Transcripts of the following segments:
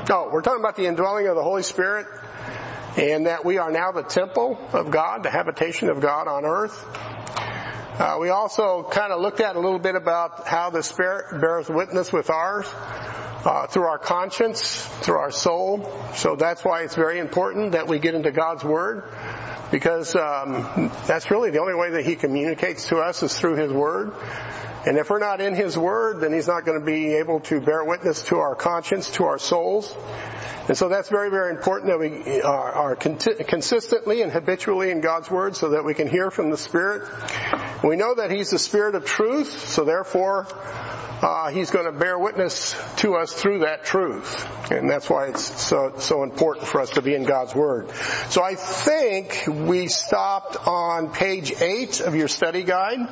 we're talking about the indwelling of the Holy Spirit, and that we are now the temple of God, the habitation of God on earth. We also kind of looked at a little bit about how the Spirit bears witness with ours through our conscience, through our soul. So that's why it's very important that we get into God's Word, because that's really the only way that He communicates to us is through His Word. And if we're not in His Word, then He's not going to be able to bear witness to our conscience, to our souls. And so that's very, very important that we are consistently and habitually in God's Word so that we can hear from the Spirit. We know that He's the Spirit of truth, so therefore He's going to bear witness to us through that truth. And that's why it's so important for us to be in God's Word. So I think we stopped on page 8 of your study guide.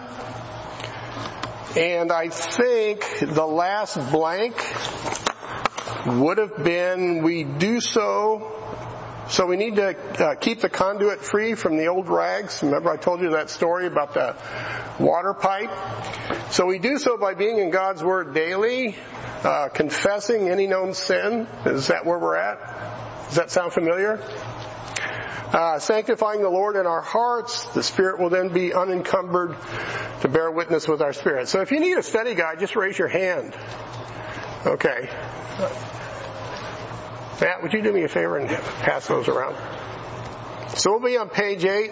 And I think the last blank would have been, we do so we need to keep the conduit free from the old rags. Remember I told you that story about the water pipe? So we do so by being in God's Word daily, confessing any known sin. Is that where we're at? Does that sound familiar? Sanctifying the Lord in our hearts. The Spirit will then be unencumbered to bear witness with our spirit. So if you need a study guide, just raise your hand. Okay. Matt, would you do me a favor and pass those around? So we'll be on page 8.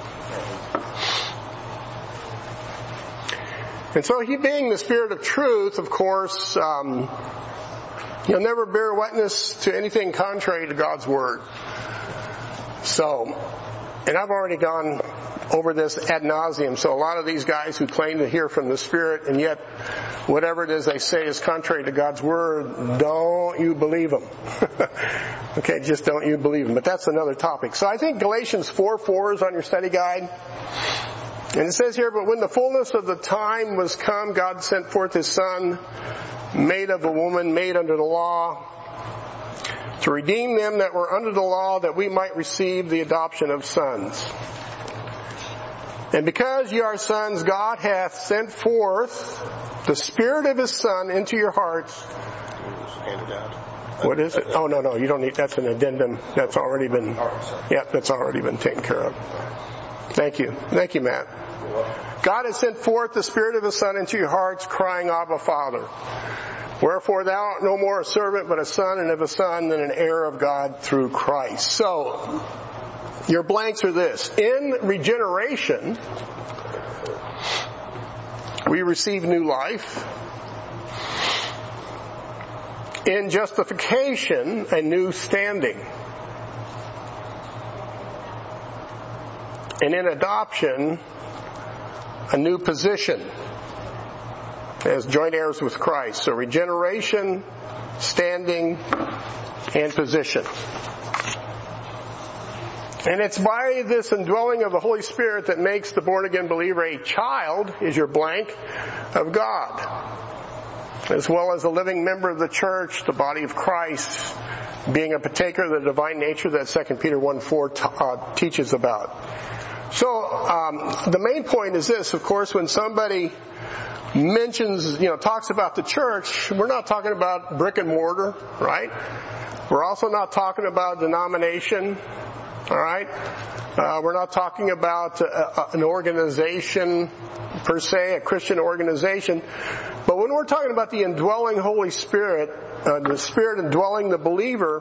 And so He being the Spirit of truth, of course, He'll never bear witness to anything contrary to God's Word. So, and I've already gone over this ad nauseum. So a lot of these guys who claim to hear from the Spirit and yet whatever it is they say is contrary to God's Word, don't you believe them. Okay, just don't you believe them. But that's another topic. So I think Galatians 4:4 is on your study guide. And it says here, but when the fullness of the time was come, God sent forth His Son, made of a woman, made under the law, to redeem them that were under the law, that we might receive the adoption of sons. And because ye are sons, God hath sent forth the Spirit of His Son into your hearts. What is it? Oh, no, you don't need, that's an addendum. That's already been, that's already been taken care of. Thank you. Thank you, Matt. God has sent forth the Spirit of His Son into your hearts, crying, Abba, Father. Wherefore thou art no more a servant, but a son, and of a son, then an heir of God through Christ. So, your blanks are this. In regeneration, we receive new life. In justification, a new standing. And in adoption, a new position as joint heirs with Christ. So regeneration, standing, and position. And it's by this indwelling of the Holy Spirit that makes the born-again believer a child, is your blank, of God. As well as a living member of the church, the body of Christ, being a partaker of the divine nature that 2 Peter 1:4 teaches about. So, the main point is this, of course, when somebody mentions, talks about the church, we're not talking about brick and mortar, right? We're also not talking about denomination, all right? We're not talking about an organization per se, a Christian organization. But when we're talking about the indwelling Holy Spirit, the Spirit indwelling the believer,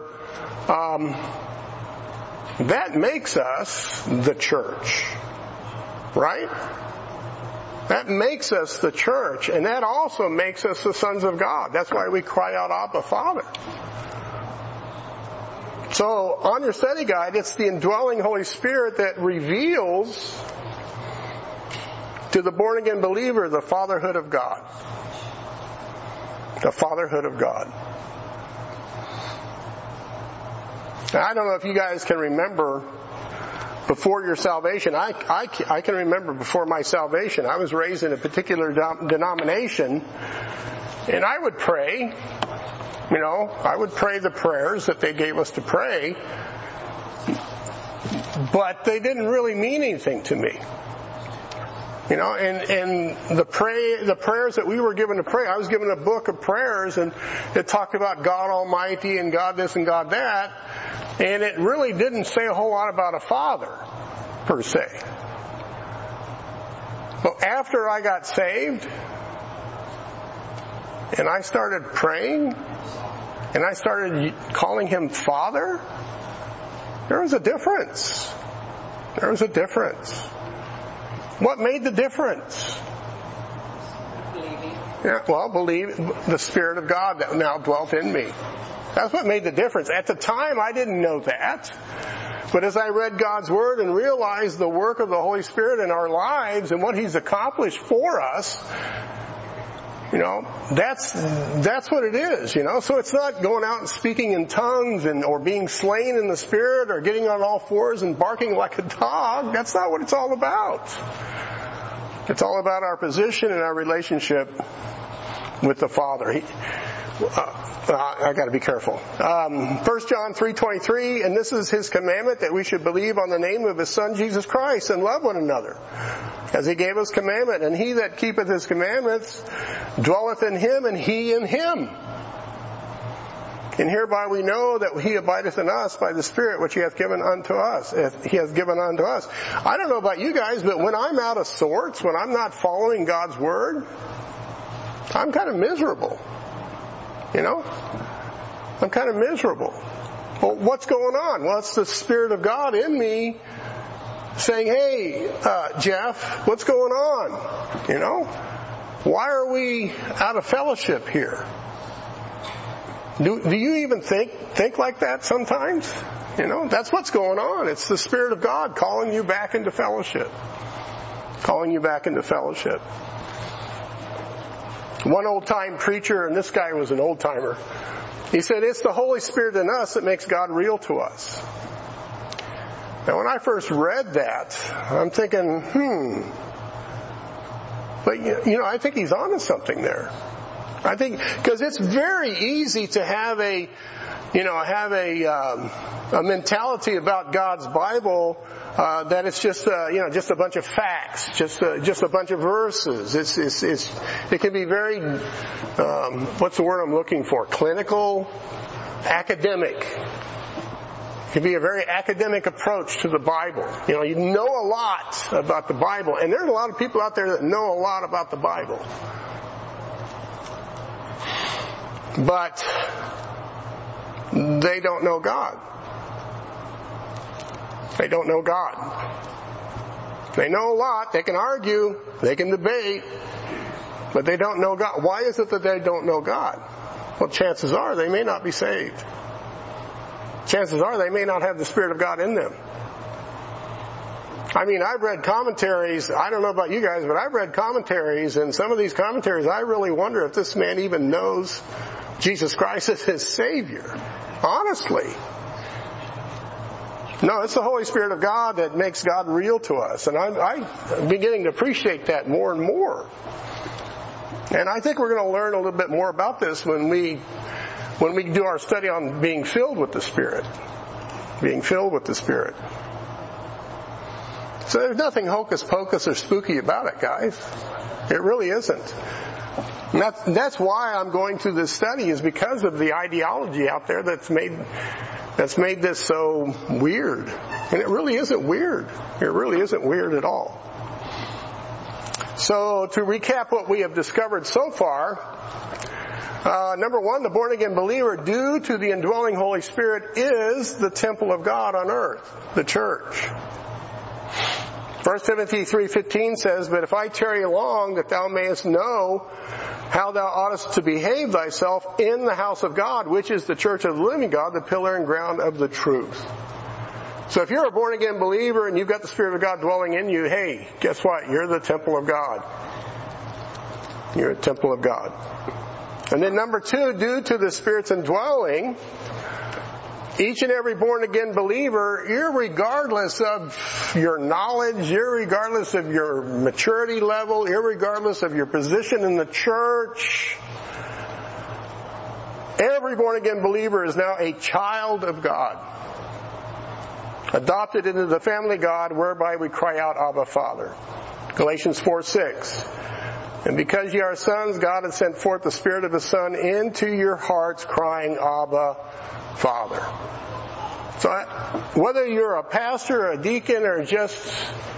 that makes us the church, right? That makes us the church, and that also makes us the sons of God. That's why we cry out, Abba, Father. So, on your study guide, it's the indwelling Holy Spirit that reveals to the born-again believer the fatherhood of God. The fatherhood of God. Now, I don't know if you guys can remember before your salvation. I can remember before my salvation. I was raised in a particular denomination, and I would pray. I would pray the prayers that they gave us to pray, but they didn't really mean anything to me. And the prayers that we were given to pray, I was given a book of prayers, and it talked about God Almighty and God this and God that, and it really didn't say a whole lot about a father, per se. But after I got saved, and I started praying, and I started calling him Father, there was a difference. There was a difference. What made the difference? Believe the Spirit of God that now dwelt in me. That's what made the difference. At the time, I didn't know that. But as I read God's Word and realized the work of the Holy Spirit in our lives and what He's accomplished for us, that's what it is, So it's not going out and speaking in tongues or being slain in the Spirit or getting on all fours and barking like a dog. That's not what it's all about. It's all about our position and our relationship with the Father. I got to be careful. 1 John 3:23, and this is His commandment, that we should believe on the name of His Son Jesus Christ and love one another, as He gave us commandment. And he that keepeth His commandments dwelleth in Him, and He in him. And hereby we know that He abideth in us by the Spirit which He hath given unto us. He has given unto us. I don't know about you guys, but when I'm out of sorts, when I'm not following God's Word, I'm kind of miserable. I'm kind of miserable. Well, what's going on? Well, it's the Spirit of God in me saying, hey, Jeff, what's going on? Why are we out of fellowship here? Do you even think like that sometimes? That's what's going on. It's the Spirit of God calling you back into fellowship. Calling you back into fellowship. One old-time preacher, and this guy was an old-timer, he said, it's the Holy Spirit in us that makes God real to us. Now, when I first read that, I'm thinking, But, I think he's onto something there. I think, because it's very easy to have a mentality about God's Bible that it's just a bunch of facts, just a bunch of verses. It can be very what's the word I'm looking for? Clinical, academic. It can be a very academic approach to the Bible. You know a lot about the Bible, and there's a lot of people out there that know a lot about the Bible, but they don't know God. They don't know God. They know a lot. They can argue. They can debate. But they don't know God. Why is it that they don't know God? Well, chances are they may not be saved. Chances are they may not have the Spirit of God in them. I've read commentaries. I don't know about you guys, but I've read commentaries, and some of these commentaries, I really wonder if this man even knows Jesus Christ as his Savior. Honestly. No, it's the Holy Spirit of God that makes God real to us. And I'm beginning to appreciate that more and more. And I think we're going to learn a little bit more about this when we do our study on being filled with the Spirit. Being filled with the Spirit. So there's nothing hocus pocus or spooky about it, guys. It really isn't. And that's why I'm going through this study, is because of the ideology out there that's made this so weird. And it really isn't weird. It really isn't weird at all. So to recap what we have discovered so far, number one, the born-again believer, due to the indwelling Holy Spirit, is the temple of God on earth, the church. 1 Timothy 3:15 says, but if I tarry long, that thou mayest know how thou oughtest to behave thyself in the house of God, which is the church of the living God, the pillar and ground of the truth. So if you're a born-again believer and you've got the Spirit of God dwelling in you, hey, guess what? You're the temple of God. You're a temple of God. And then number two, due to the Spirit's indwelling, each and every born-again believer, irregardless of your knowledge, irregardless of your maturity level, irregardless of your position in the church, every born-again believer is now a child of God, adopted into the family of God, whereby we cry out, Abba, Father. Galatians 4:6. And because ye are sons, God has sent forth the Spirit of His Son into your hearts, crying, Abba, Father. So whether you're a pastor or a deacon or just,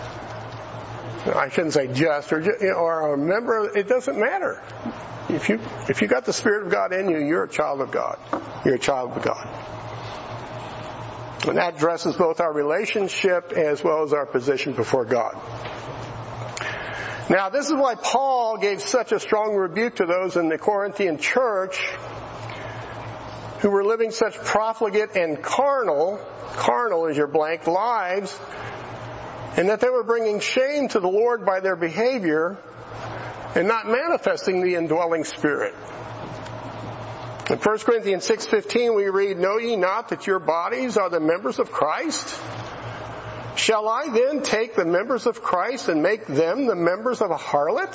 I shouldn't say just, or a member, it doesn't matter. If you got the Spirit of God in you, you're a child of God. You're a child of God. And that addresses both our relationship as well as our position before God. Now, this is why Paul gave such a strong rebuke to those in the Corinthian church who were living such profligate and carnal is your blank, lives, and that they were bringing shame to the Lord by their behavior and not manifesting the indwelling Spirit. In 1 Corinthians 6:15 we read, Know ye not that your bodies are the members of Christ? Shall I then take the members of Christ and make them the members of a harlot?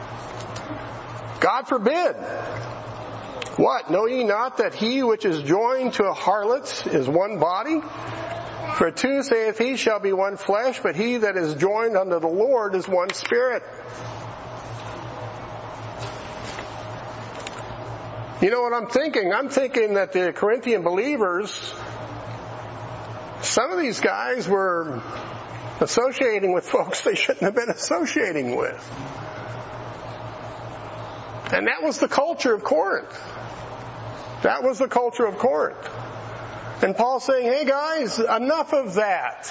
God forbid. What? Know ye not that he which is joined to a harlot is one body? For two, saith he, shall be one flesh, but he that is joined unto the Lord is one spirit. You know what I'm thinking? I'm thinking that the Corinthian believers, some of these guys were associating with folks they shouldn't have been associating with. And that was the culture of Corinth. That was the culture of Corinth. And Paul's saying, hey guys, enough of that.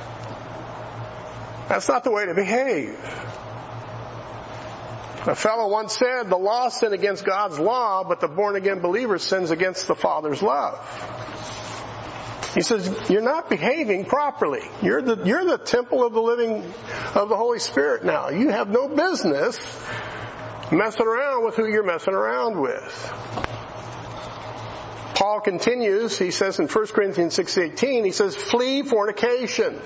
That's not the way to behave. A fellow once said, the law sinned against God's law, but the born-again believer sins against the Father's love. He says, you're not behaving properly. You're the temple of the Holy Spirit now. You have no business messing around with who you're messing around with. Paul continues, he says in 1 Corinthians 6:18, he says, flee fornication.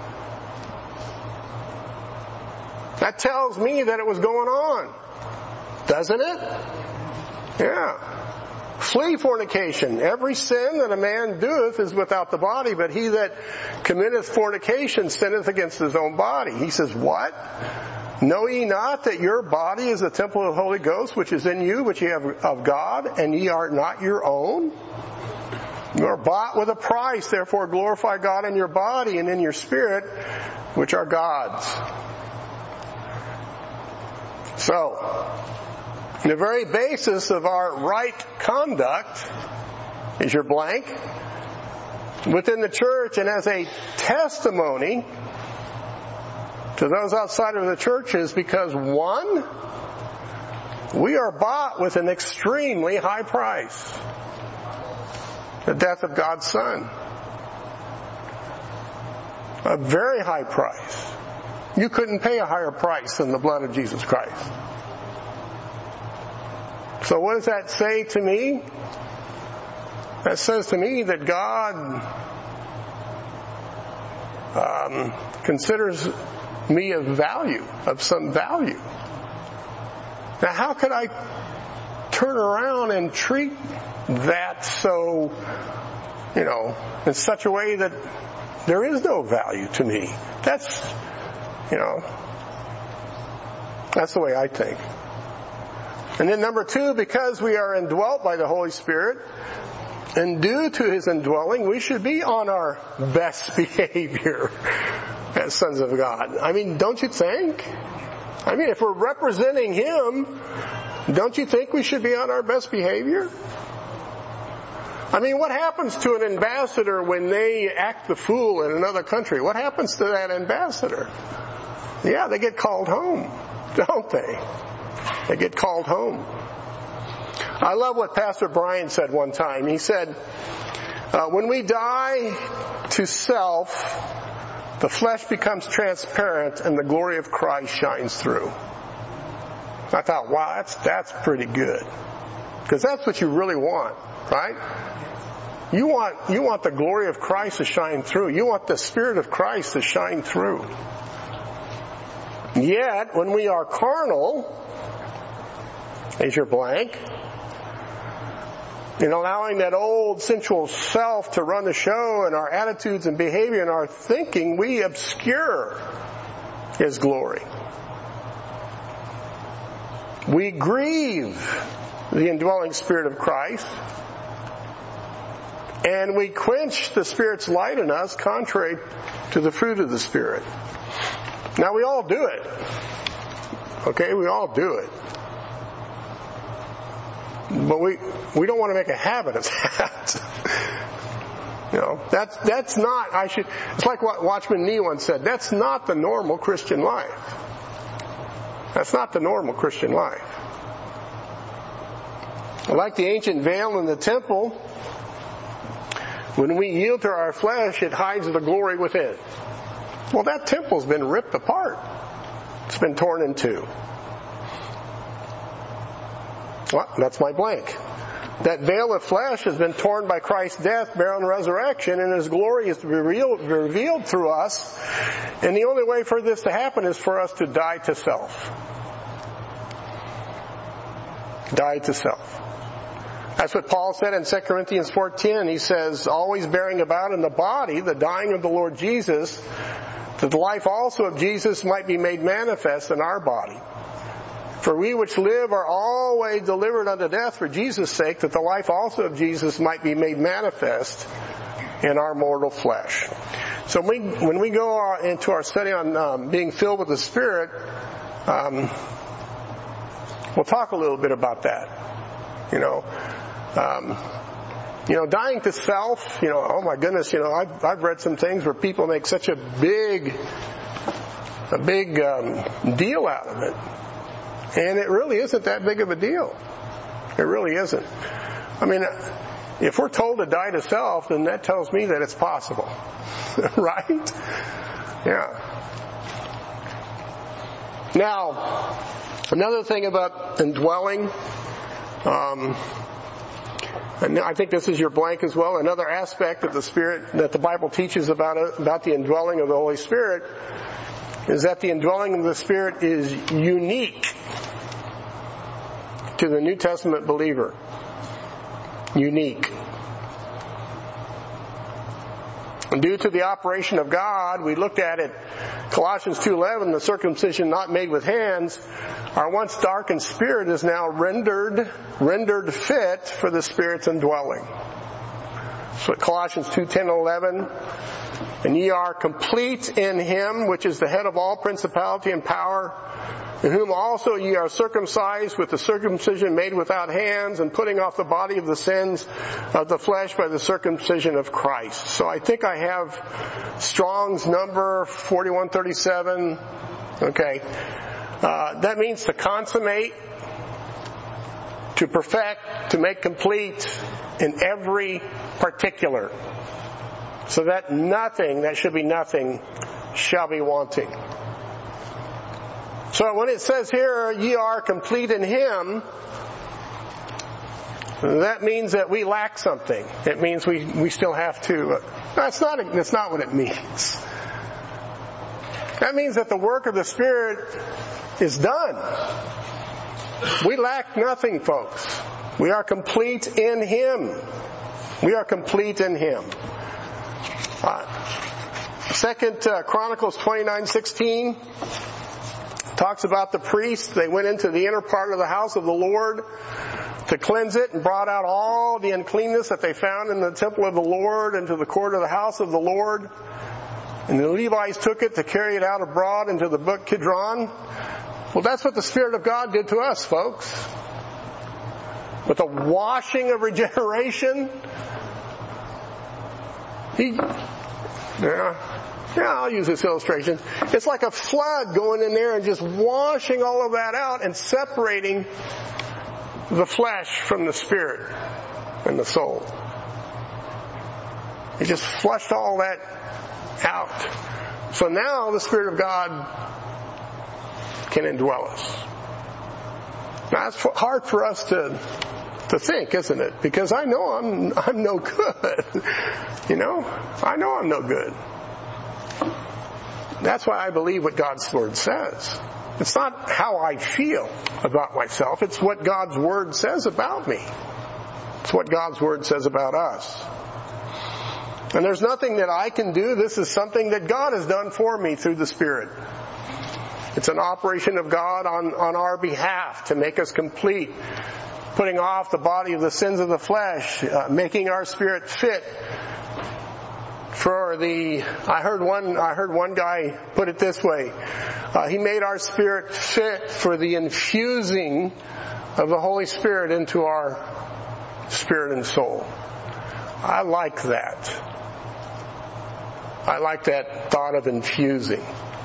That tells me that it was going on. Doesn't it? Yeah. Flee fornication. Every sin that a man doeth is without the body, but he that committeth fornication sinneth against his own body. He says, what? Know ye not that your body is the temple of the Holy Ghost, which is in you, which ye have of God, and ye are not your own? You are bought with a price, therefore glorify God in your body and in your spirit, which are God's. So, the very basis of our right conduct is your blank within the church and as a testimony to those outside of the churches, because one, we are bought with an extremely high price. The death of God's Son. A very high price. You couldn't pay a higher price than the blood of Jesus Christ. So what does that say to me? That says to me that God considers me of value, of some value. Now how could I turn around and treat that so, in such a way that there is no value to me? That's the way I think. And then number two, because we are indwelt by the Holy Spirit, and due to His indwelling, we should be on our best behavior as sons of God. I mean, don't you think? I mean, if we're representing Him, don't you think we should be on our best behavior? I mean, what happens to an ambassador when they act the fool in another country? What happens to that ambassador? Yeah, they get called home, don't they? They get called home. I love what Pastor Brian said one time. He said, when we die to self, the flesh becomes transparent and the glory of Christ shines through. I thought, wow, that's pretty good. Because that's what you really want, right? You want the glory of Christ to shine through. You want the Spirit of Christ to shine through. Yet, when we are carnal, is your blank, in allowing that old sensual self to run the show in our attitudes and behavior and our thinking, we obscure His glory. We grieve the indwelling Spirit of Christ, and we quench the Spirit's light in us contrary to the fruit of the Spirit. Now we all do it. Okay, we all do it. But we don't want to make a habit of that. That's not, it's like what Watchman Nee once said, that's not the normal Christian life. That's not the normal Christian life. Like the ancient veil in the temple, when we yield to our flesh, it hides the glory within. Well, that temple's been ripped apart. It's been torn in two. Well, that's my blank. That veil of flesh has been torn by Christ's death, burial, and resurrection, and His glory is revealed through us. And the only way for this to happen is for us to die to self. Die to self. That's what Paul said in 2 Corinthians 4:10. He says, always bearing about in the body the dying of the Lord Jesus, that the life also of Jesus might be made manifest in our body. For we which live are always delivered unto death for Jesus' sake, that the life also of Jesus might be made manifest in our mortal flesh. So when we go into our study on being filled with the Spirit, we'll talk a little bit about that. Dying to self, oh my goodness, I've read some things where people make such a big deal out of it. And it really isn't that big of a deal. It really isn't. I mean, if we're told to die to self, then that tells me that it's possible. Right? Yeah. Now, another thing about indwelling, and I think this is your blank as well, another aspect of the Spirit that the Bible teaches about the indwelling of the Holy Spirit is that the indwelling of the Spirit is unique to the New Testament believer. Unique. And due to the operation of God, we looked at it, Colossians 2:11, the circumcision not made with hands, our once darkened spirit is now rendered fit for the Spirit's indwelling. So Colossians 2:10-11, and ye are complete in Him, which is the head of all principality and power, in whom also ye are circumcised with the circumcision made without hands, and putting off the body of the sins of the flesh by the circumcision of Christ. So I think I have Strong's number 4137. Okay. That means to consummate, to perfect, to make complete in every particular. So that nothing, that should be nothing, shall be wanting. So when it says here, ye are complete in Him, that means that we lack something. It means we still have to, that's not what it means. That means that the work of the Spirit is done. We lack nothing, folks. We are complete in Him. We are complete in Him. 2 Chronicles 29:16 talks about the priests. They went into the inner part of the house of the Lord to cleanse it and brought out all the uncleanness that they found in the temple of the Lord into the court of the house of the Lord. And the Levites took it to carry it out abroad into the brook Kidron. Well, that's what the Spirit of God did to us, folks. With the washing of regeneration, I'll use this illustration. It's like a flood going in there and just washing all of that out and separating the flesh from the spirit and the soul. It just flushed all that out. So now the Spirit of God can indwell us. Now it's hard for us to think, isn't it? Because I know I'm no good. I know I'm no good. That's why I believe what God's Word says. It's not how I feel about myself. It's what God's Word says about me. It's what God's Word says about us. And there's nothing that I can do. This is something that God has done for me through the Spirit. It's an operation of God on our behalf to make us complete, putting off the body of the sins of the flesh, making our spirit fit for I heard one guy put it this way. He made our spirit fit for the infusing of the Holy Spirit into our spirit and soul. I like that. I like that thought of infusing.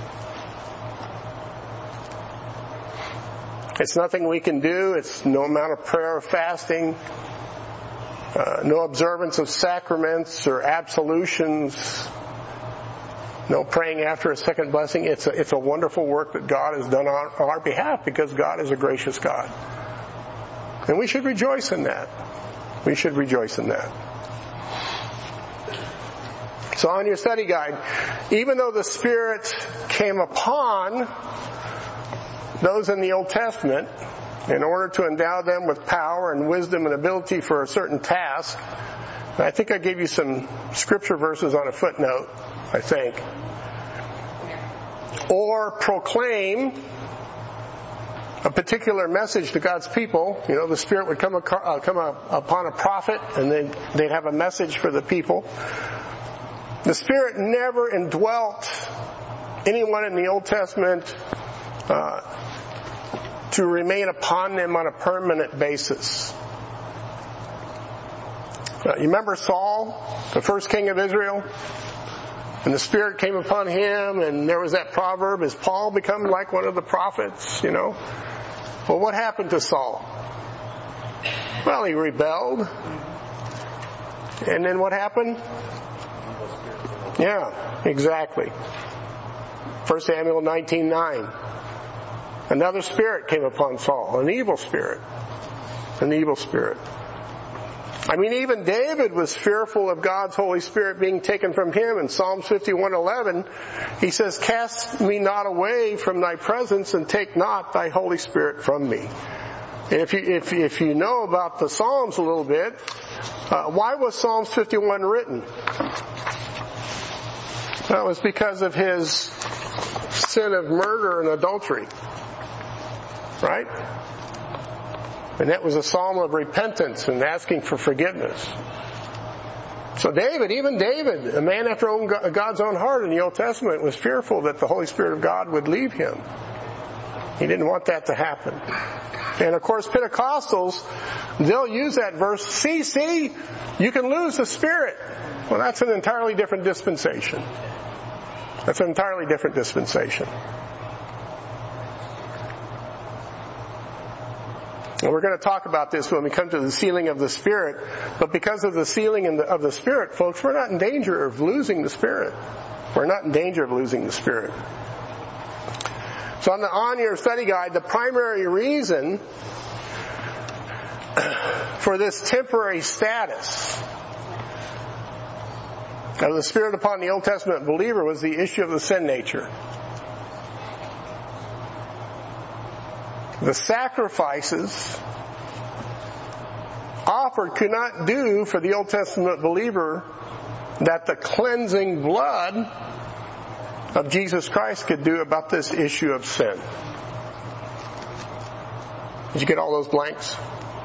It's nothing we can do. It's no amount of prayer or fasting, no observance of sacraments or absolutions, no praying after a second blessing. It's a wonderful work that God has done on our behalf, because God is a gracious God. And we should rejoice in that. We should rejoice in that. So on your study guide, even though the Spirit came upon those in the Old Testament in order to endow them with power and wisdom and ability for a certain task, and I think I gave you some scripture verses on a footnote, I think, or proclaim a particular message to God's people. You know, the Spirit would come upon a prophet, and then they'd have a message for the people. The Spirit never indwelt anyone in the Old Testament to remain upon them on a permanent basis. You remember Saul, the first king of Israel? And the Spirit came upon him, and there was that proverb, is Paul become like one of the prophets, you know? Well, what happened to Saul? Well, he rebelled. And then what happened? Yeah, exactly. 1 Samuel 19:9. Another spirit came upon Saul, an evil spirit. An evil spirit. I mean, even David was fearful of God's Holy Spirit being taken from him. In Psalms 51:11, he says, "Cast me not away from thy presence, and take not thy Holy Spirit from me." And if you know about the Psalms a little bit, why was Psalms 51 written? That was because of his sin of murder and adultery. Right? And that was a psalm of repentance and asking for forgiveness. So even David, a man after God's own heart in the Old Testament, was fearful that the Holy Spirit of God would leave him. He didn't want that to happen. And of course, Pentecostals, they'll use that verse, see, you can lose the Spirit. Well, that's an entirely different dispensation. That's an entirely different dispensation. And we're going to talk about this when we come to the sealing of the Spirit. But because of the sealing of the Spirit, folks, we're not in danger of losing the Spirit. We're not in danger of losing the Spirit. So on your study guide, the primary reason for this temporary status of the Spirit upon the Old Testament believer was the issue of the sin nature. The sacrifices offered could not do for the Old Testament believer that the cleansing blood of Jesus Christ could do about this issue of sin. Did you get all those blanks?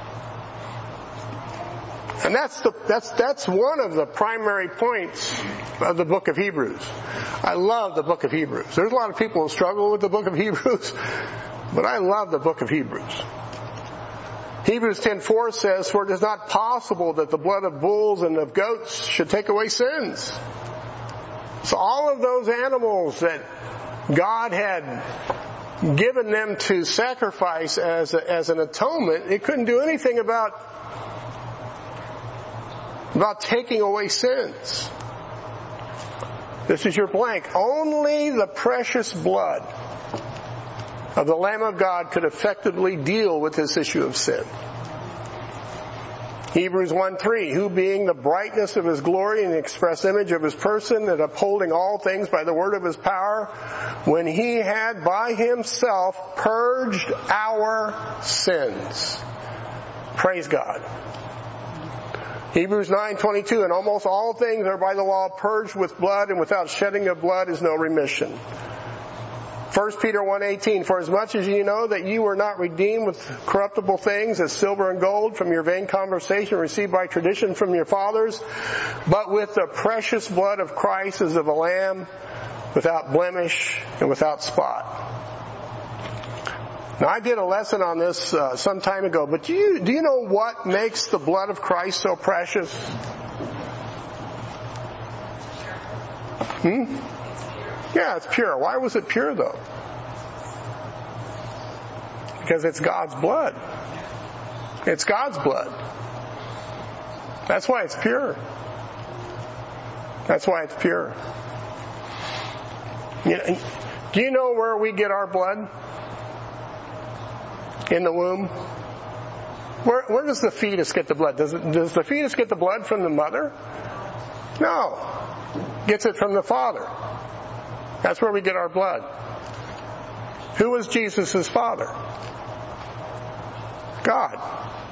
And that's one of the primary points of the book of Hebrews. I love the book of Hebrews. There's a lot of people who struggle with the book of Hebrews, but I love the book of Hebrews. Hebrews 10:4 says, "For it is not possible that the blood of bulls and of goats should take away sins." So all of those animals that God had given them to sacrifice as an atonement, it couldn't do anything about taking away sins. This is your blank. Only the precious blood of the Lamb of God could effectively deal with this issue of sin. Hebrews 1:3, "Who being the brightness of his glory and the express image of his person, and upholding all things by the word of his power, when he had by himself purged our sins." Praise God. Hebrews 9:22, "And almost all things are by the law purged with blood, and without shedding of blood is no remission." 1 Peter 1:18, for as much as you know that you were not redeemed with corruptible things as silver and gold from your vain conversation received by tradition from your fathers, but with the precious blood of Christ as of a lamb, without blemish and without spot. Now I did a lesson on this some time ago, but do you know what makes the blood of Christ so precious? Yeah, it's pure. Why was it pure though? Because it's God's blood. It's God's blood. That's why it's pure. That's why it's pure. Do you know where we get our blood? In the womb? Where does the fetus get the blood? Does the fetus get the blood from the mother? No. Gets it from the father. That's where we get our blood. Who was Jesus' father? God.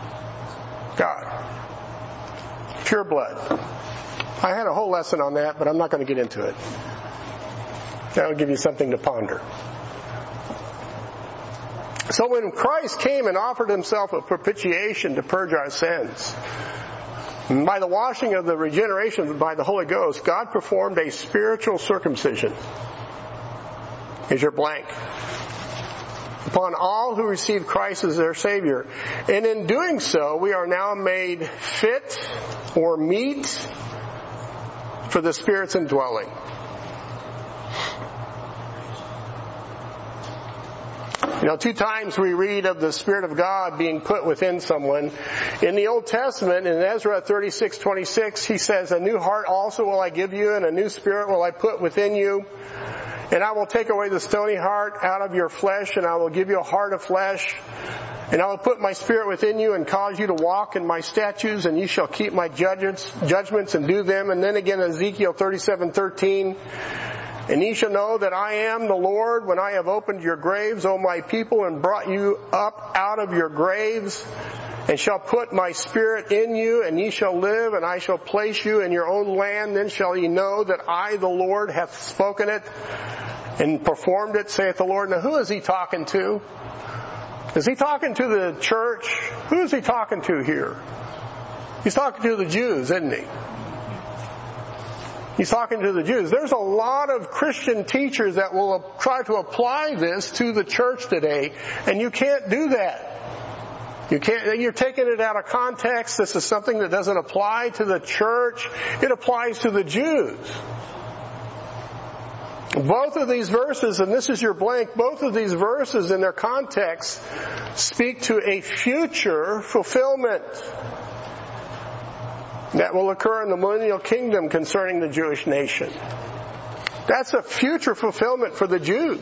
Pure blood. I had a whole lesson on that, but I'm not going to get into it. That'll give you something to ponder. So when Christ came and offered himself a propitiation to purge our sins, by the washing of the regeneration by the Holy Ghost, God performed a spiritual circumcision. Here's your blank. Upon all who receive Christ as their Savior. And in doing so, we are now made fit or meet for the Spirit's indwelling. You know, 2 times we read of the Spirit of God being put within someone. In the Old Testament, in Ezra 36:26, he says, a new heart also will I give you, and a new spirit will I put within you. And I will take away the stony heart out of your flesh, and I will give you a heart of flesh. And I will put my spirit within you and cause you to walk in my statutes, and you shall keep my judgments and do them. And then again, Ezekiel 37:13. And ye shall know that I am the Lord when I have opened your graves, O my people, and brought you up out of your graves, and shall put my spirit in you, and ye shall live, and I shall place you in your own land. Then shall ye know that I, the Lord, hath spoken it and performed it, saith the Lord. Now who is he talking to? Is he talking to the church? Who is he talking to here? He's talking to the Jews, isn't he? He's talking to the Jews. There's a lot of Christian teachers that will try to apply this to the church today, and you can't do that. You're taking it out of context. This is something that doesn't apply to the church. It applies to the Jews. Both of these verses, and this is your blank, both of these verses in their context speak to a future fulfillment that will occur in the millennial kingdom concerning the Jewish nation. That's a future fulfillment for the Jews.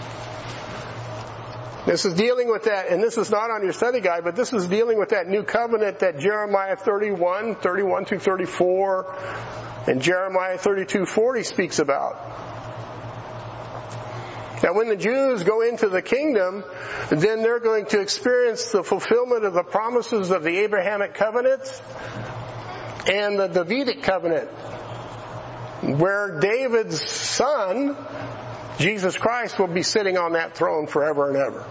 This is dealing with that, and this is not on your study guide, but this is dealing with that new covenant that Jeremiah 31 through 34, and Jeremiah 32:40 speaks about. Now when the Jews go into the kingdom, then they're going to experience the fulfillment of the promises of the Abrahamic covenant and the Davidic covenant, where David's son, Jesus Christ, will be sitting on that throne forever and ever.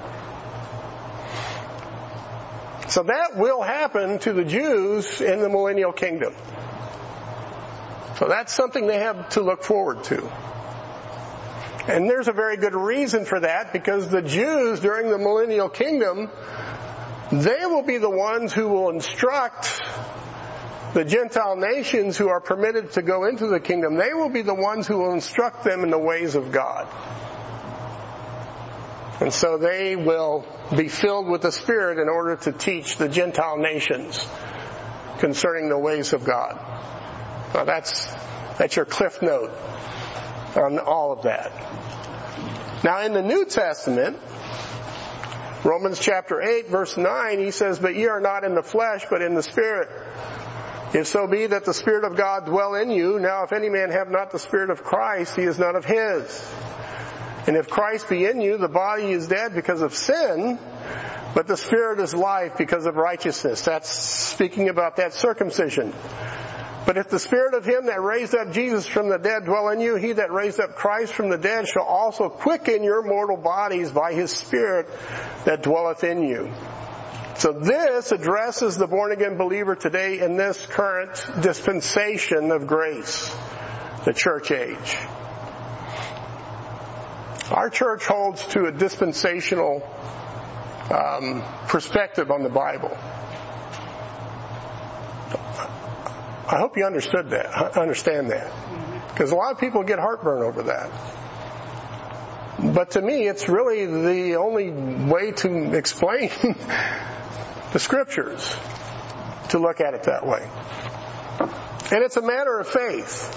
So that will happen to the Jews in the millennial kingdom. So that's something they have to look forward to. And there's a very good reason for that, because the Jews during the millennial kingdom, they will be the ones who will instruct the Gentile nations who are permitted to go into the kingdom. They will be the ones who will instruct them in the ways of God. And so they will be filled with the Spirit in order to teach the Gentile nations concerning the ways of God. Now that's your cliff note on all of that. Now in the New Testament, Romans chapter 8 verse 9, he says, but ye are not in the flesh, but in the Spirit. If so be that the Spirit of God dwell in you. Now if any man have not the Spirit of Christ, he is none of his. And if Christ be in you, the body is dead because of sin, but the Spirit is life because of righteousness. That's speaking about that circumcision. But if the Spirit of Him that raised up Jesus from the dead dwell in you, He that raised up Christ from the dead shall also quicken your mortal bodies by His Spirit that dwelleth in you. So this addresses the born-again believer today in this current dispensation of grace, the church age. Our church holds to a dispensational perspective on the Bible. I hope you understand that. Because a lot of people get heartburn over that. But to me, it's really the only way to explain the Scriptures, to look at it that way. And it's a matter of faith.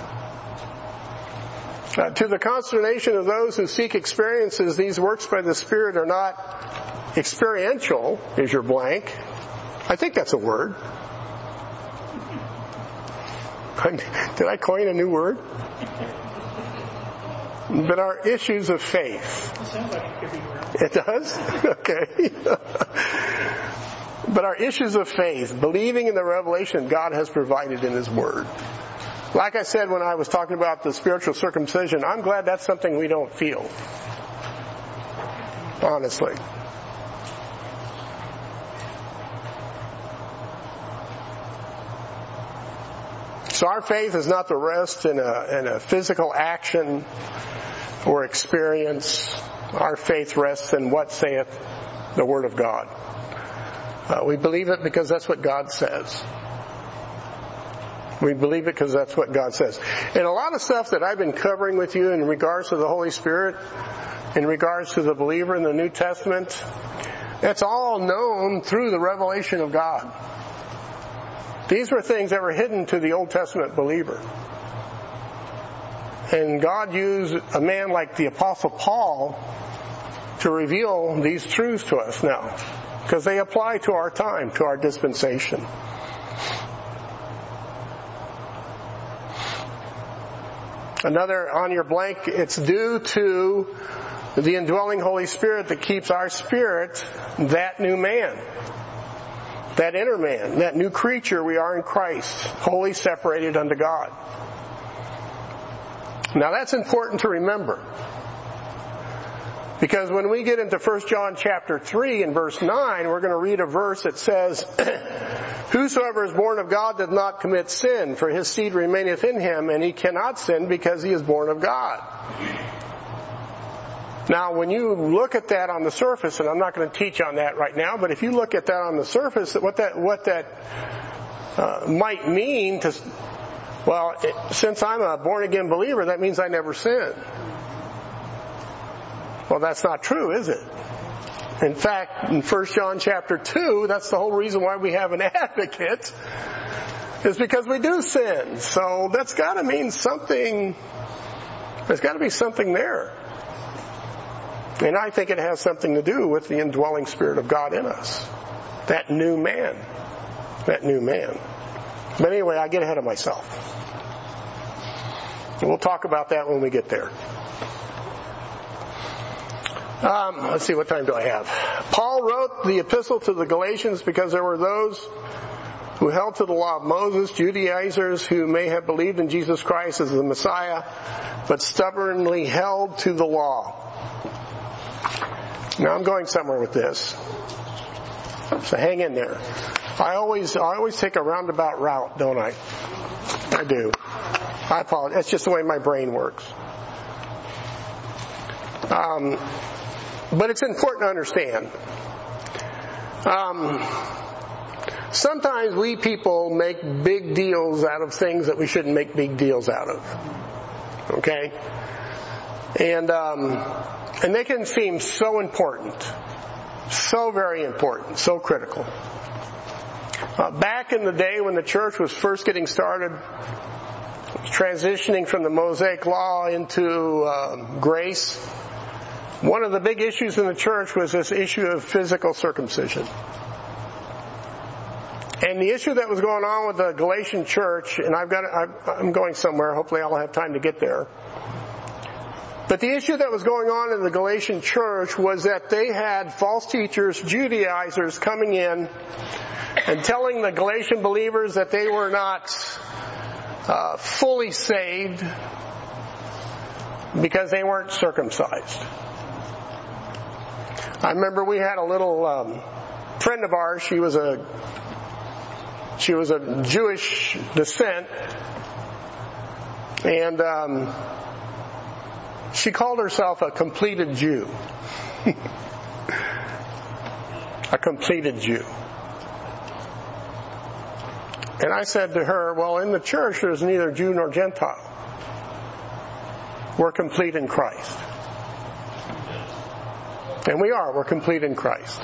To the consternation of those who seek experiences, these works by the Spirit are not experiential, is your blank. I think that's a word. Did I coin a new word? But are issues of faith. It sounds like it could be word. It does? Okay. But are issues of faith, believing in the revelation God has provided in His Word. Like I said when I was talking about the spiritual circumcision, I'm glad that's something we don't feel. Honestly. So our faith is not to rest in a physical action or experience. Our faith rests in what saith the Word of God. We believe it because that's what God says. We believe it because that's what God says. And a lot of stuff that I've been covering with you in regards to the Holy Spirit, in regards to the believer in the New Testament, that's all known through the revelation of God. These were things that were hidden to the Old Testament believer. And God used a man like the Apostle Paul to reveal these truths to us now, because they apply to our time, to our dispensation. Another on your blank, it's due to the indwelling Holy Spirit that keeps our spirit that new man, that inner man, that new creature we are in Christ, wholly separated unto God. Now that's important to remember. Because when we get into 1 John chapter 3 and verse 9, we're going to read a verse that says, whosoever is born of God doth not commit sin, for his seed remaineth in him, and he cannot sin because he is born of God. Now, when you look at that on the surface, and I'm not going to teach on that right now, but if you look at that on the surface, what that might mean to, well, since I'm a born-again believer, that means I never sin. Well, that's not true, is it? In fact, in 1 John chapter 2, that's the whole reason why we have an advocate, is because we do sin. So that's got to mean something, there's got to be something there. And I think it has something to do with the indwelling Spirit of God in us. That new man. That new man. But anyway, I get ahead of myself. And we'll talk about that when we get there. Let's see, what time do I have? Paul wrote the epistle to the Galatians because there were those who held to the law of Moses, Judaizers who may have believed in Jesus Christ as the Messiah, but stubbornly held to the law. Now I'm going somewhere with this, so hang in there. I always take a roundabout route, don't I? I do. I apologize. That's just the way my brain works. But it's important to understand. Sometimes we people make big deals out of things that we shouldn't make big deals out of. Okay? And they can seem so important. So very important. So critical. Back in the day when the church was first getting started, transitioning from the Mosaic Law into grace, one of the big issues in the church was this issue of physical circumcision. And the issue that was going on with the Galatian church, and I'm going somewhere, hopefully I'll have time to get there. But the issue that was going on in the Galatian church was that they had false teachers, Judaizers, coming in and telling the Galatian believers that they were not fully saved because they weren't circumcised. I remember we had a little friend of ours. She was a Jewish descent, and she called herself a completed Jew. A completed Jew. And I said to her, well, in the church there's neither Jew nor Gentile. We're complete in Christ. And we are. We're complete in Christ.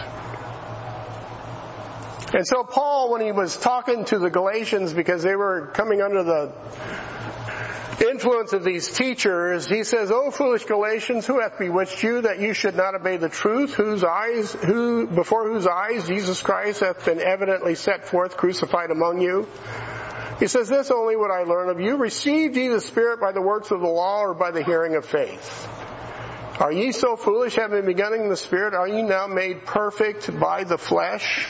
And so Paul, when he was talking to the Galatians, because they were coming under the influence of these teachers, he says, O foolish Galatians, who hath bewitched you that you should not obey the truth, before whose eyes Jesus Christ hath been evidently set forth, crucified among you? He says, this only would I learn of you. Received ye the Spirit by the works of the law or by the hearing of faith? Are ye so foolish, having begun in the Spirit, are ye now made perfect by the flesh?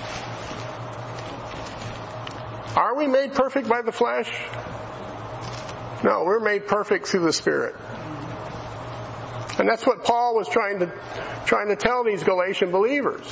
Are we made perfect by the flesh? No, we're made perfect through the Spirit. And that's what Paul was trying to tell these Galatian believers.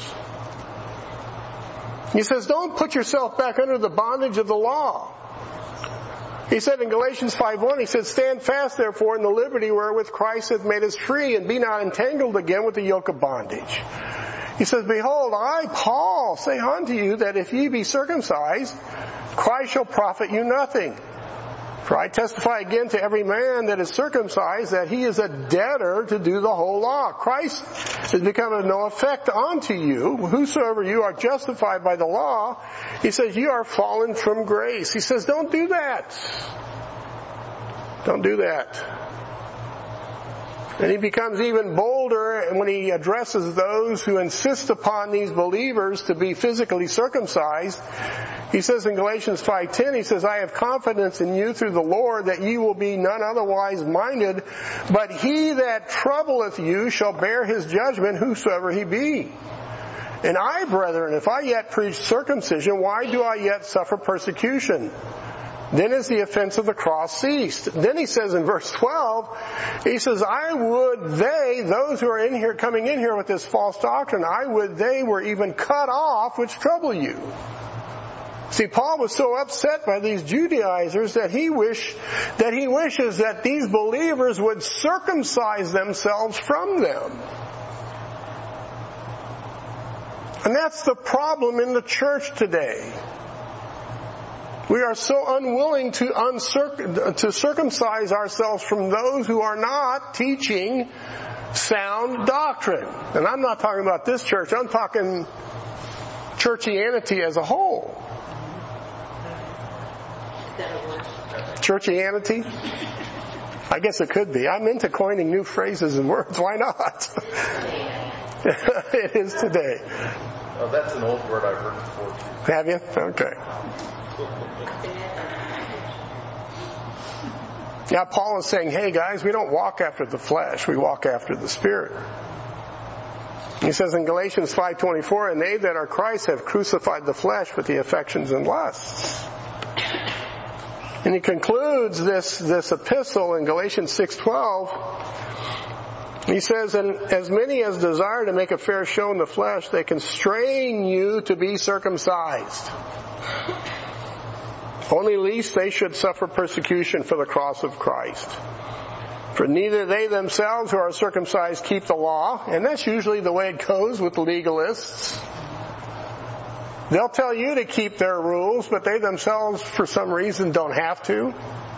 He says, don't put yourself back under the bondage of the law. He said in Galatians 5:1, he said, stand fast therefore in the liberty wherewith Christ hath made us free, and be not entangled again with the yoke of bondage. He says, behold, I, Paul, say unto you that if ye be circumcised, Christ shall profit you nothing. For I testify again to every man that is circumcised that he is a debtor to do the whole law. Christ is become of no effect unto you. Whosoever you are justified by the law, he says, you are fallen from grace. He says, don't do that. Don't do that. And he becomes even bolder when he addresses those who insist upon these believers to be physically circumcised. He says in Galatians 5:10, he says, I have confidence in you through the Lord that ye will be none otherwise minded, but he that troubleth you shall bear his judgment, whosoever he be. And I, brethren, if I yet preach circumcision, why do I yet suffer persecution? Then is the offense of the cross ceased. Then he says in verse 12, he says, I would those who are coming in here with this false doctrine, I would they were even cut off which trouble you. See, Paul was so upset by these Judaizers that he wishes that these believers would circumcise themselves from them. And that's the problem in the church today. We are so unwilling to circumcise ourselves from those who are not teaching sound doctrine. And I'm not talking about this church. I'm talking churchianity as a whole. Churchianity? I guess it could be. I'm into coining new phrases and words. Why not? It is today. Oh, that's an old word I've heard before too. Have you? Okay. Yeah, Paul is saying, hey guys, we don't walk after the flesh, we walk after the Spirit. He says in Galatians 5:24, and they that are Christ have crucified the flesh with the affections and lusts. And he concludes this epistle in Galatians 6:12. He says, and as many as desire to make a fair show in the flesh, they constrain you to be circumcised. Only lest they should suffer persecution for the cross of Christ. For neither they themselves who are circumcised keep the law, and that's usually the way it goes with the legalists. They'll tell you to keep their rules, but they themselves, for some reason, don't have to.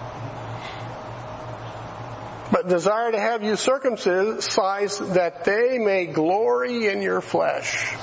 But desire to have you circumcised that they may glory in your flesh.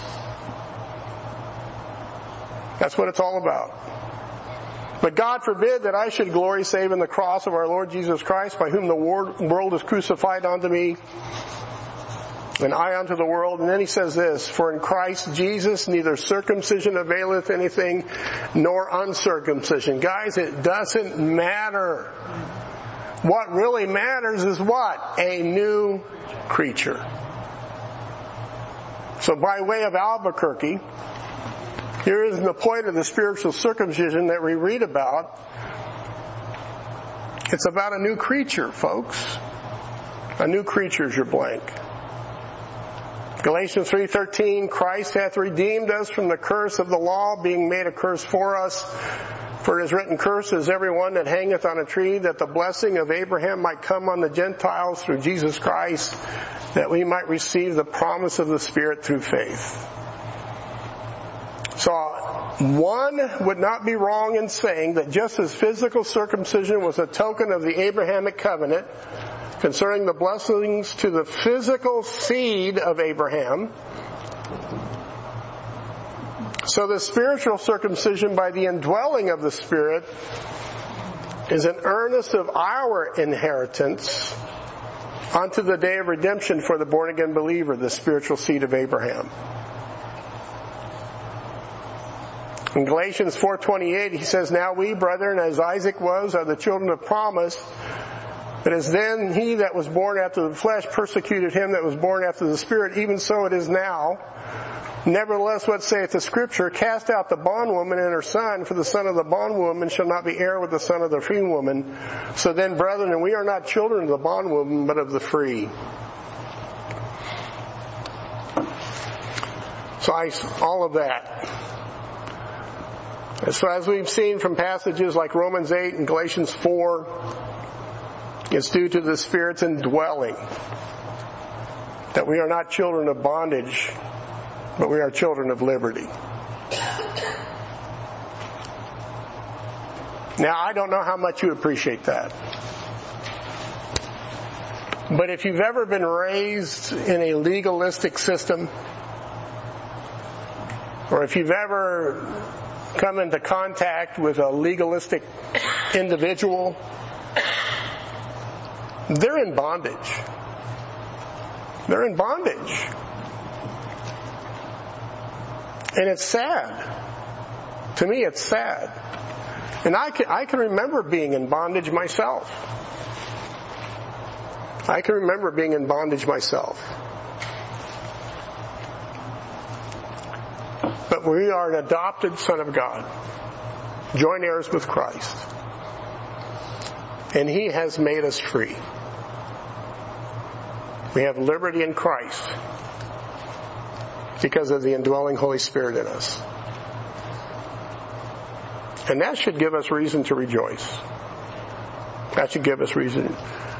That's what it's all about. But God forbid that I should glory save in the cross of our Lord Jesus Christ, by whom the world is crucified unto me, and I unto the world. And then he says this, for in Christ Jesus neither circumcision availeth anything, nor uncircumcision. Guys, it doesn't matter. What really matters is what? A new creature. So by way of Albuquerque, here is the point of the spiritual circumcision that we read about. It's about a new creature, folks. A new creature is your blank. Galatians 3:13, Christ hath redeemed us from the curse of the law, being made a curse for us. For it is written, cursed is every one that hangeth on a tree, that the blessing of Abraham might come on the Gentiles through Jesus Christ, that we might receive the promise of the Spirit through faith. So, one would not be wrong in saying that just as physical circumcision was a token of the Abrahamic covenant concerning the blessings to the physical seed of Abraham, so the spiritual circumcision by the indwelling of the Spirit is an earnest of our inheritance unto the day of redemption for the born-again believer, the spiritual seed of Abraham. In Galatians 4:28, he says, now we, brethren, as Isaac was, are the children of promise. But as then he that was born after the flesh persecuted him that was born after the Spirit, even so it is now. Nevertheless, what saith the Scripture? Cast out the bondwoman and her son, for the son of the bondwoman shall not be heir with the son of the free woman. So then, brethren, we are not children of the bondwoman, but of the free. So all of that. So as we've seen from passages like Romans 8 and Galatians 4, it's due to the Spirit's indwelling that we are not children of bondage, but we are children of liberty. Now, I don't know how much you appreciate that. But if you've ever been raised in a legalistic system, or if you've ever come into contact with a legalistic individual, they're in bondage. They're in bondage. And it's sad. To me, it's sad. And I can remember being in bondage myself. I can remember being in bondage myself. But we are an adopted son of God, joint heirs with Christ. And He has made us free. We have liberty in Christ because of the indwelling Holy Spirit in us. And that should give us reason to rejoice. That should give us reason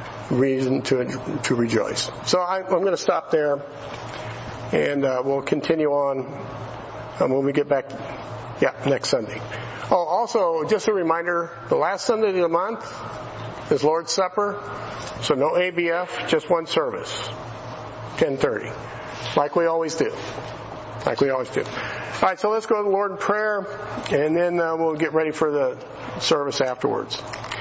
to rejoice. So I'm going to stop there, and we'll continue on when we get back. Next Sunday. Oh, also, just a reminder: the last Sunday of the month is Lord's Supper, so no ABF, just one service, 10:30, like we always do. All right, so let's go to the Lord in prayer, and then we'll get ready for the service afterwards.